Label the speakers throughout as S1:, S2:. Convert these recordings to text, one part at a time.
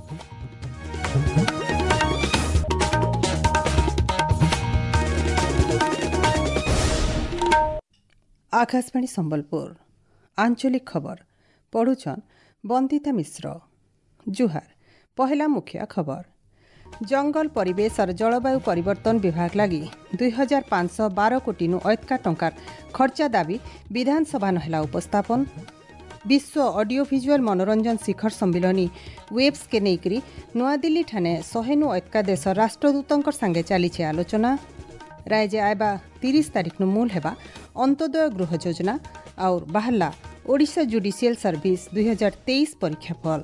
S1: आकाशवाणी संबलपुर आंचलिक खबर पढ़ुछन बंदिता मिश्र। जुहार पहला मुख्य खबर जंगल परिवेश और जलवायु परिवर्तन विभाग लगी 2512 कोटी अयतका टंकार खर्चा दाबी विधानसभा नहला उपस्थापन। विश्व ऑडियो विजुअल मनोरंजन शिखर सम्मिलनी वेब्स के नेकरी नुआदिल्ली ठाने 100 अयतका देश राष्ट्रदूतों संगे चली आलोचना। राज्य आयबा 30 तारिख मूल हेबा अंत्योदय गृह योजना और बाहरला ओडिशा जुडिशियल सर्विस 2023 परीक्षा फल।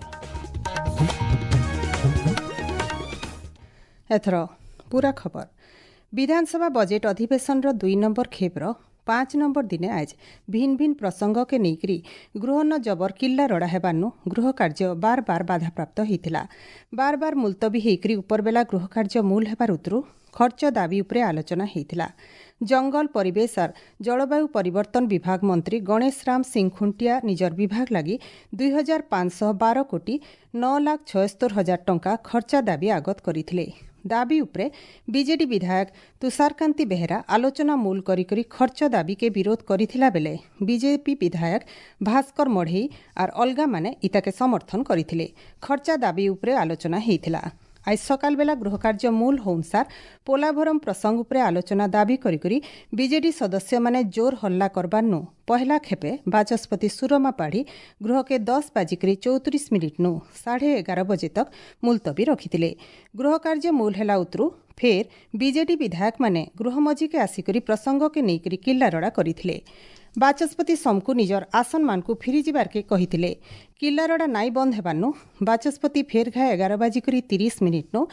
S1: एथर पूरा खबर विधानसभा बजेट अधिवेशन 2 नंबर खेपर 5 नंबर दिने आज भिन्न भिन्न प्रसंग के नेकरी गृह न जबर किल्ला रड़ा हेबानु गृह कार्य बार बार बाधाप्राप्त होइतिला। बार बार मुलतवी हेकरी उपरबेला गृह कार्य मूल हेबार उतरू खर्च दाबी उपरे आलोचना होइतिला। जंगल परिवेश और जलवायु परिवर्तन विभाग मंत्री गणेश राम सिंह खुंटिया निजर विभाग लगी 2512 कोटी 9,76,000 टंका खर्चा दाबी आगत करथिले। दाबी उपरे बीजेडी विधायक तुषारकांति बेहेरा आलोचना मूल करी खर्च दाबी के विरोध करथिला बेले बीजेपी विधायक भास्कर मढ़ई और अलगा माने इताके समर्थन करथिले। खर्चा दाबी उपरे आलोचना हेइथिला। आज सकाल बेला गृह कार्य मूल होनसार पोलाभरम प्रसंग उपरे आलोचना दाबी करी बीजेडी सदस्य माने जोर हल्ला करबानु पहला खेपे बाचस्पति सुरमा पाढ़ी गृह के 10:34 नु 11:30 बजे तक मुलतवी रखिथिले। गृह कार्य मूल हेला उतरू फेर बीजेडी विधायक माने गृह मझी के आसिकरी प्रसंग के नेकरी किल्ला रड़ा करथिले। बाचस्पति समकु निजर आसन मानकु फिरी जिबार के कहिथिले। किल्लारड़ा नाई बंद हेबानु बाचस्पति फेर घा 11:30 नु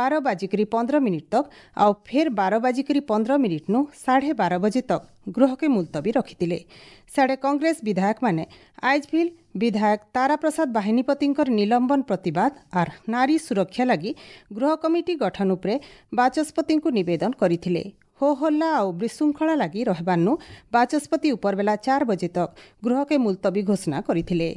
S1: 12:15 तक आउ फेर 12:15 नु 12:30 बजे तक गृह के मुलतवी रखिथिले। साडे कांग्रेस विधायक माने आइजभिल विधायक तारा प्रसाद बाहिनीपतिंकर निलंबन प्रतिवाद और नारी सुरक्षा लगी गृह कमिटी गठन उपरे बाचस्पतिंकु निवेदन करिथिले। हो हल्ला और विशृंखला लगी रहबानु बाचस्पति उपरबेला 4 बजे तक गृह के मुलतवी घोषणा करथिले।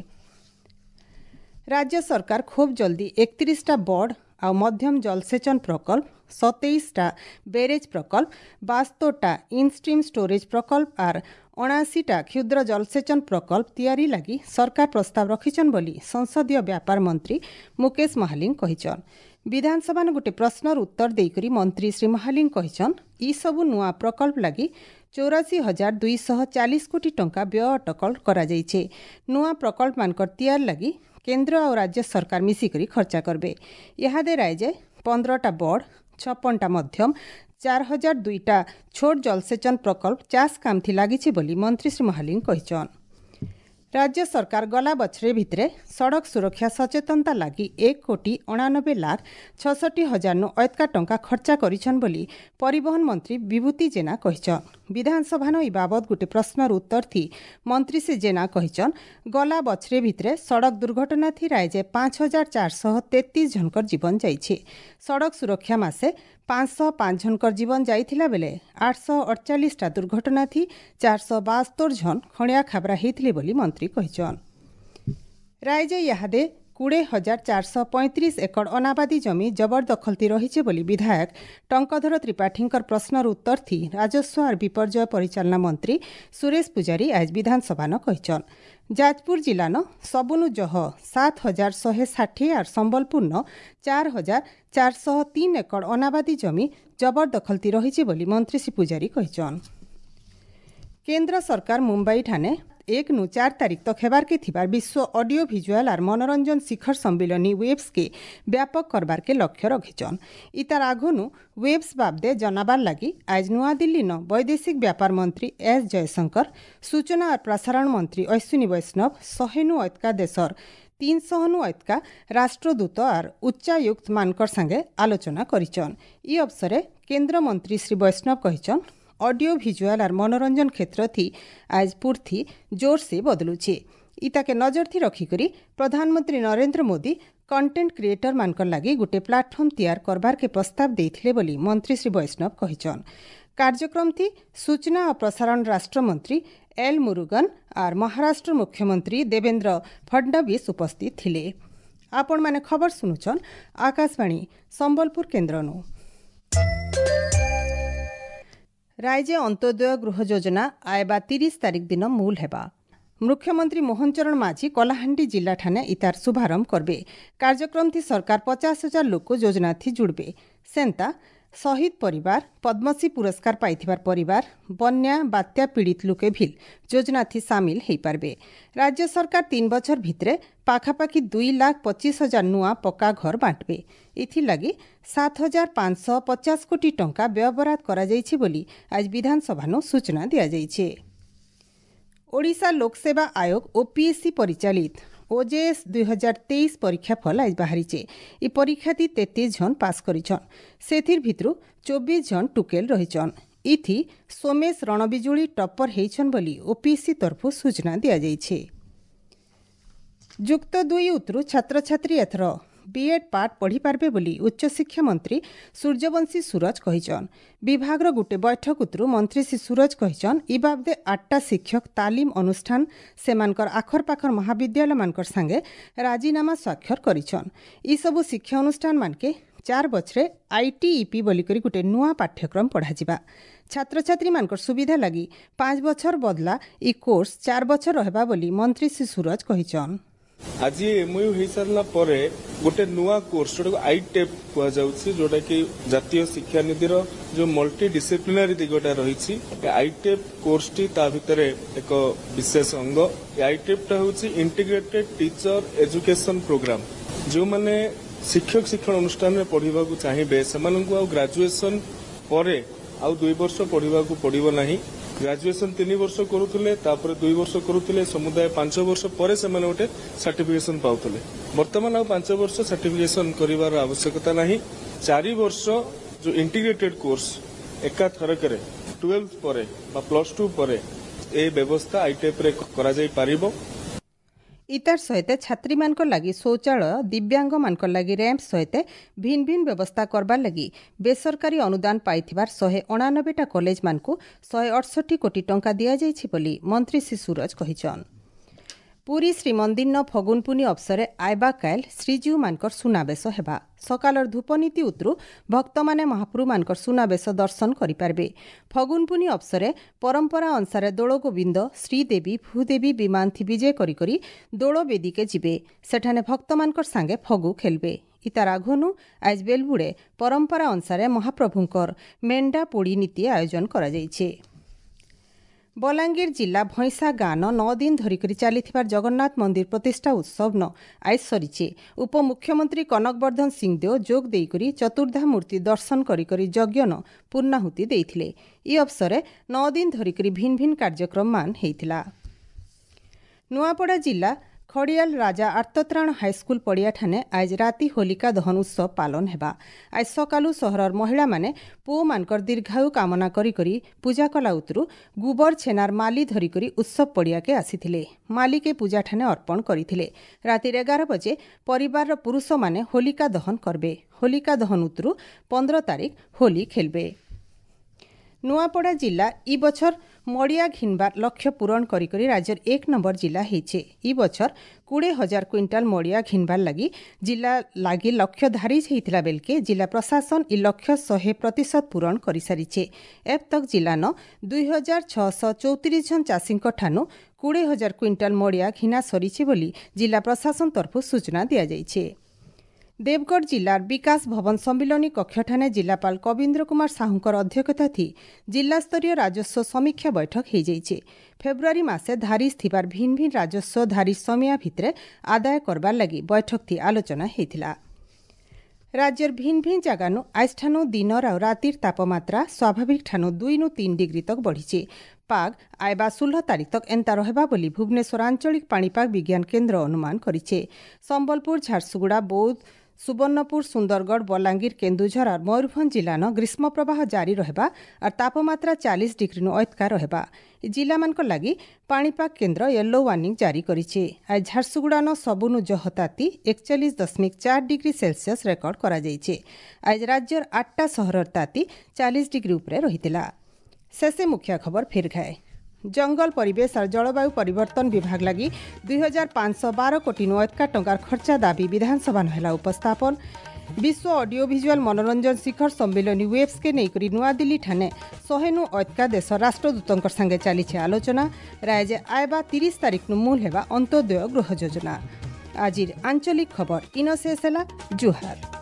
S1: राज्य सरकार खूब जल्दी 31टा बड़ और मध्यम जलसेचन प्रकल्प 27टा बेरेज प्रकल्प 72टा इनस्ट्रीम स्टोरेज प्रकल्प और 79टा क्षुद्र जलसेचन प्रकल्प तैयारी लगी सरकार प्रस्ताव रखिछन बोली संसदीय व्यापार मंत्री मुकेश महालिंग कहिछन। विधानसभा ने गोटे प्रश्नर उत्तर देकरी मंत्री श्री महालिंग कहिछन ई सबु नुआ प्रकल्प लगी 84,240 कोटी टंका व्यय अटकल करा जाइछे। नुआ प्रकल्प मानकर तैयार लगी केंद्र और राज्य सरकार मिसिकरी खर्चा करबे। इहादे राज्य 15टा बड़ 56टा मध्यम 4,002टा छोट जलसेचन प्रकल्प चाष काम थी लागिछे बोली मंत्री श्री महालिंग कहिछन। राज्य सरकार गला बछरे भितरे सड़क सुरक्षा सचेतनता लगी 1,89,66,000 नु अयतका टंका खर्चा करिछन बोली परिवहन मंत्री विभूति जेना कहिछन। विधानसभा नो ई बाबत गोटे प्रश्नर उत्तर थी मंत्री से जेना कहिछन गला बछरे भितरे सड़क दुर्घटना थी राज्य 5,433 जनकर जीवन जाइछे। सड़क सुरक्षा मासे 505 जनकर जीवन जाइथिला बेले 848टा दुर्घटना थी 472 जन खणिया खाबरा हेतिले बोली मंत्री कहिछन। राज्य याहादे 20,435 एकड़ अनाबादी जमी जबरदखलती रही बोली विधायक टंकधर त्रिपाठींकर प्रश्नर उत्तर थी राजस्व और विपर्यय परिचालना मंत्री सुरेश पुजारी आज विधानसभा न कहिछन। जाजपुर जिला न सबुनु जह 7,160 और संबलपुर न 4,403 एकड़ अनाबादी जमी जबरदखलती रही बोली मंत्री श्री पुजारी कहिछन। केंद्र सरकार मुंबई ठाने 1 नु 4 तारिख तक हेबार के थिबार विश्व ऑडियो विजुअल और मनोरंजन शिखर सम्मिलनी वेब्स के व्यापक करबार के लक्ष्य रखिछन। इतार आगनु वेब्स बाबदे जनाबार लगी आज नुआदिल्ली न वैदेशिक व्यापार मंत्री एस जयशंकर सूचना और प्रसारण मंत्री अश्विनी वैष्णव 100 अयतका देशर 300 अयतका राष्ट्रदूत और उच्चायुक्त मानकर संगे आलोचना करिछन। ई अवसरे केंद्र मंत्री श्री वैष्णव कहिछन ऑडियो विजुअल और मनोरंजन क्षेत्र थी आज पूर्ति जोर से बदलुछे। इताके नजर थी रखिकरी प्रधानमंत्री नरेंद्र मोदी कंटेंट क्रिएटर मानकर लगी गोटे प्लाटफर्म तैयार करबार के प्रस्ताव देथिले बोली मंत्री श्री वैष्णव कहिछन। कार्यक्रम थी सूचना और प्रसारण राष्ट्र मंत्री एल मुरुगन और महाराष्ट्र मुख्यमंत्री देवेंद्र फडणवीस उपस्थित थिले। आपण माने खबर सुनुछन आकाशवाणी संबलपुर केन्द्रनु। राज्य अंत्योदय गृह योजना आयबा 30 तारिख दिन मूल हेबा। मुख्यमंत्री मोहन चरण माझी कलाहांडी जिला ठाने इतार शुभारंभ करबे। कार्यक्रम थी सरकार 50,000 लोक योजना थी जुड़बे। सेंता शहीद परिवार, पद्मश्री पुरस्कार पाइथिबार परिवार, बन्या बात्या पीड़ित लोके भी योजना थी सामिल हो पारबे। राज्य सरकार 3 बछर भितरे पाखापाखि 2,25,000 नुआ पक्का घर बांटबे। इथिलागी 7,550 कोटी टंका व्ययबराद करा जाइछि बोली आज विधानसभा सूचना दिया जाइछे। ओडिशा लोकसेवा आयोग ओपीएससी परिचालित ओजेएस 2023 परीक्षा फल आज बाहरीचे। इ परीक्षा 33 जन पास करिछन। सेथिर भितरु 24 जन टुकेल रहिछन। इथि सोमेश रणबिजुली टप्पर हेइछन बोली ओपीएससी तरफु सूचना दिया जाइछे। युक्त 2 उतरु छात्र छात्री एथर बीएड पाठ पढ़ी पारबे बोली उच्च शिक्षा मंत्री सूर्यवंशी सूरज कहिछन। विभाग गोटे बैठक उतरु मंत्री श्री सूरज कहिछन इ बाबदे 8टा शिक्षक तालीम अनुष्ठान सेमानकर आखर पाखर महाविद्यालय मानकर संगे राजीनामा स्वाक्षर करिछन। इ सबु शिक्षा अनुष्ठान मानके 4 बछरे आईटीईपी बोली करी गोटे नुआ पाठ्यक्रम पढ़ा जिबा। छात्र छात्री मानकर सुविधा लगी 5 बछर बदला इ कोर्स 4 बछर रहबा बोली मंत्री श्री सूरज कहिछन।
S2: आज एमओयू हो सारा गोटे नुआ कोर्स जो आईटेप कहुच्छी जोटा कि जातीय शिक्षा नीतिर जो मल्टी डिसिप्लिनरी दिगटा रही आईटेप कोर्स टी ता भितर एक विशेष अंग। आईटेप हूँ इंटीग्रेटेड टीचर एजुकेशन प्रोग्राम। जो माने शिक्षक शिक्षण अनुष्ठान में पढ़ा चाहिए से ग्रेजुएशन पर आउ 2 वर्ष पढ़ा पड़ो ना। ग्रेजुएशन 3 वर्ष करुले 2 वर्ष करुले समुदाय 5 वर्ष पर से गोटे सर्टिफिकेशन पाउले। वर्तमान आ 5 वर्ष सर्टिफिकेशन करिवार आवश्यकता नहीं। 4 वर्ष जो इंटीग्रेटेड कोर्स एका थरक 12 पर +2 पर ए व्यवस्था आईटेप रे करा जाई पारिबो।
S1: इतार सहित छात्री मानकर लगी शौचालय, दिव्यांग मानकर लगी रैंप सहित भिन्न भिन्न व्यवस्था करबार लगी बेसरकारी अनुदान पाइथिबार 189टा कॉलेज मानकु 168 कोटी टंका दिया जाइछि बोली मंत्री श्री सूरज कहिछन। पुरी श्रीमंदिर न फगुनपुनी अवसरे आयबा काल श्रीजीव मानकर सुनावेश हेबा। सकालर धूपनीति उतरु भक्त माने महाप्रभु मानकर सुनावेश दर्शन करि पारबे। फगुनपुनी अवसरे परंपरा अनुसार दोल गोविंद श्रीदेवी भूदेवी विमान थी विजय करी करी दोल बेदी के जिबे। सेठाने भक्त मानकर संगे फगु खेलबे। इतार आघनु आज बेलबुड़े परंपरा अनुसार महाप्रभुंकर मेंढा पोड़ी नीति आयोजन करा जाइछे। बलांगीर जिला भैंसा गान 9 दिन धरिकरी चलीथिबार जगन्नाथ मंदिर प्रतिष्ठा उत्सव न आज सरीचे। उपमुख्यमंत्री कनकवर्धन सिंहदेव जोग देइकरी चतुर्धा मूर्ति दर्शन करी यज्ञ न पूर्णाहुति देइथिले। इ अवसरे 9 दिन धरिकरी भिन्न भिन्न कार्यक्रम मान हेइथिला। नुआपड़ा जिला खड़ियाल राजा आर्तत्राण हाईस्कूल पड़िया ठाने आज राति होलिका दहन उत्सव पालन हेबा। आज सकालू सहरर महिला माने पुओ मानकर दीर्घायु कामना करी करी पूजा कला उतरु गुबर छेनार माली धरी करी उत्सव पड़िया के आसीथिले। माली के पूजा ठाने अर्पण करिथिले। राति 11 बजे परिवार पुरुष माने होलिका दहन करबे। होलिका दहन उतरु 15 तारिख होली खेलबे। नुआपड़ा जिला इ बछर मड़िया घिनबार लक्ष्य पूरण करी राज्यर 1 नंबर जिला हेचे। इ बछर 20,000 क्विंटाल मड़िया घिनबार लगी जिला लागी लक्ष्य धारिज हेइथिला बेलके जिला प्रशासन इ लक्ष्य 100% पूरण करि सारिछे। एब तक जिला न 2,634 जन चाषींक ठानु 20,000 क्विंटाल मड़िया घिना सरिछे बोली जिला प्रशासन तरफु सूचना दिया जाइछे। देवगढ़ जिलार विकास भवन सम्मिलनी कक्षठाने जिलापाल कविन्द्र कुमार साहुंकर अध्यक्षता थी जिला स्तरीय राजस्व समीक्षा बैठक हो जाइए। फेब्रुआरी मासे धारिज थिबार भिन्न भिन्न राजस्व धारिज समय भितरे आदाय करबार लगी बैठक थी आलोचना हेइथिला। राज्यर भिन्न भिन्न जगानु आज ठानु दिनर और रातिर तापमात्रा स्वाभाविक ठानु 2 नु 3 डिग्री तक बढ़ीचे। पाग आयबा 16 तारिख तक एंता रहबा बोली भुवनेश्वर आंचलिक पाणीपाग विज्ञान केन्द्र अनुमान करिछे। संबलपुर, झारसुगुड़ा, बौद्ध, सुवर्णपुर, सुंदरगढ़, बलांगीर, केन्दुझर और मयूरभंज जिला न ग्रीष्म प्रवाह जारी रहबा और तापमात्रा 40 डिग्री नु अतका रहबा। जिला मानक लगी पाणीपाग केन्द्र येलो वार्निंग जारी करिछे। आज झारसुगुड़ा न सबुनु जहताती 41.4 डिग्री सेल्सियस रेकर्ड करा जाइछे। आज राज्यर 8टा सहरर ताती 40 डिग्री उपरे रहितिला। शेषे मुख्य खबर फिर घाए। जंगल परिवेश और जलवायु परिवर्तन विभाग लगी 2512 कोटी 90 टंकार खर्चा दाबी विधानसभा नहला उपस्थापन। विश्व ऑडियो विजुअल मनोरंजन शिखर सम्मिलन वेब्स के नैकरी नुआदिल्ली ठाने 100 अटका देश राष्ट्रदूतों संगे चली आलोचना। राय आयबा 30 तारिख मूल हेबा अंत्योदय गृह योजना। आज आंचलिक खबर इन शेष है। जुहार।